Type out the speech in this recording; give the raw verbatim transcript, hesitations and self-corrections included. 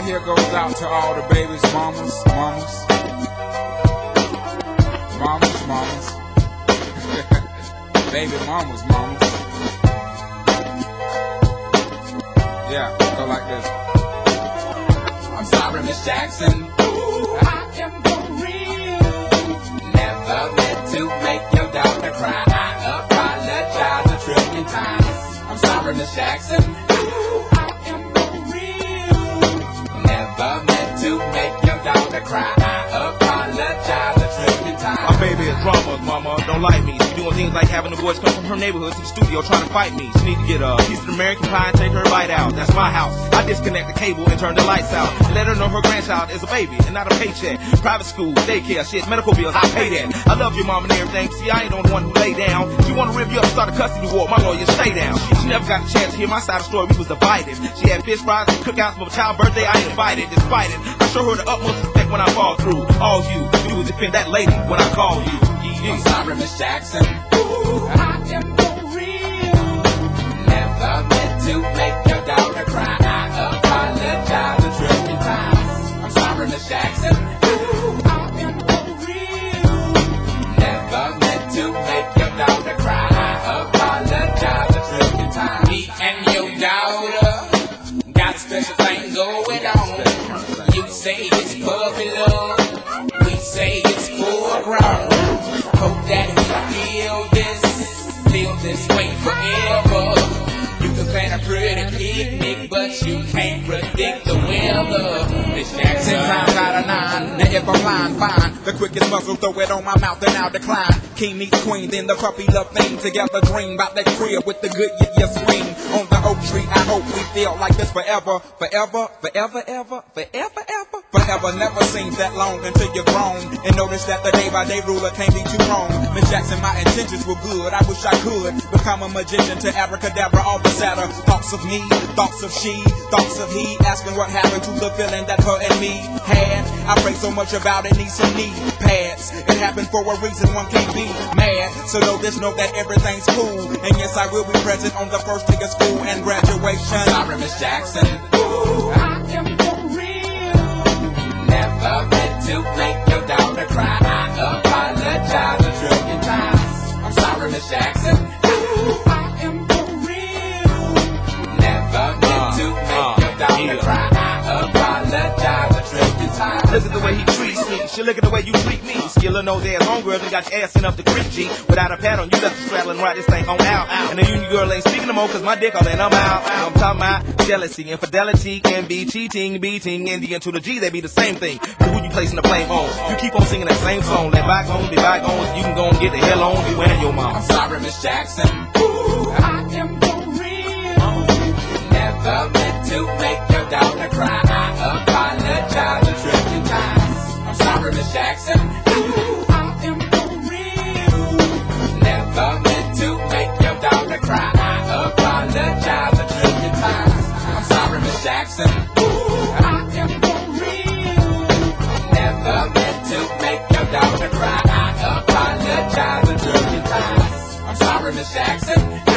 right here goes out to all the babies, mamas, mamas, mamas, mamas, baby mamas, mamas. Yeah, go like this. I'm sorry, Miss Jackson. Ooh, I am for real. Never meant to make your daughter cry. I apologize a trillion times. I'm sorry, Miss Jackson. Ooh, I am for real. Never meant to make your daughter cry. I apologize a trillion times. My baby is drama, mama, don't like me. She doing things like having the boys come from her neighborhood to the studio trying to fight me. She need to get a piece of American pie and take her bite out. That's my house. I disconnect the cable and turn the lights out. Let her know her grandchild is a baby and not a paycheck. Private school, daycare, shit, medical bills, I pay that. I love your mom and everything. See, I ain't the one who lay down. She wanna rip you up, start a custody war. My lawyer, stay down. She never got a chance to hear my side of the story. We was divided. She had fish fries and cookouts for a child's birthday. I invited, despite it. I show her the utmost respect when I fall through. All you do is defend that lady when I call you. I'm sorry, Miss Jackson. Ooh, I am for real. Never meant to make your daughter cry. I apologize a trillion times. I'm sorry, Miss Jackson. Ooh, I am for real. Never meant to make your daughter cry. I apologize a trillion times. Me and your daughter got a special thing going on. You say it's puppy love. We say it's full grown. Hope that we feel this, feel this way forever. You can plan a pretty picnic, but you can't predict the weather. Miss Jackson. Ten times out of nine, now if I'm lying, fine. The quickest muzzle, throw it on my mouth and I'll decline. King meets queen, then the puppy love thing. Together dream about that crib with the good yeah, yeah swing. On the oak tree, I hope we feel like this forever. Forever, forever, ever, forever, ever. Forever never seems that long until you're grown. And notice that the day by day ruler can't be too wrong. Miss Jackson, my intentions were good. I wish I could become a magician to abracadabra all the sadder. Thoughts of me, thoughts of she, thoughts of he. Asking what happened to the feeling that her and me had. I pray so much about it, need some knee pads. It happened for a reason, one can't be mad. So know this, know that everything's cool. And yes, I will be present on the first day of school and graduation. I'm sorry, Miss Jackson. Ooh, I am for real. Never meant to make your daughter cry. I apologize a trillion times. I'm sorry, Miss Jackson. Ooh, I am for real. Never meant to make your daughter cry. I apologize a trillion times. Look at the way he treats me. She look at the way you treat me. Skiller knows ass homegirl and got your ass in up the creek, G. Without a pad on, you left the straddle and ride this thing on out. And the union girl ain't speaking no more cause my dick all in, I'm out. I'm talking about jealousy, infidelity, can be cheating, beating, and the N to the G, they be the same thing. But who you placing the blame on? You keep on singing that same song. Let bygones be bygones. You can go and get the hell on you and your mom. I'm sorry, Miss Jackson. Ooh, I am for real. Never meant to make your daughter cry. I apologize a trillion times. I'm sorry, Miss Jackson. Ooh, I am for real. Never meant to make your daughter cry. I apologize a trillion times. I'm sorry, Miss Jackson. Ooh, I am for real. Never meant to make your daughter cry. I apologize a trillion times. I'm sorry, Miss Jackson.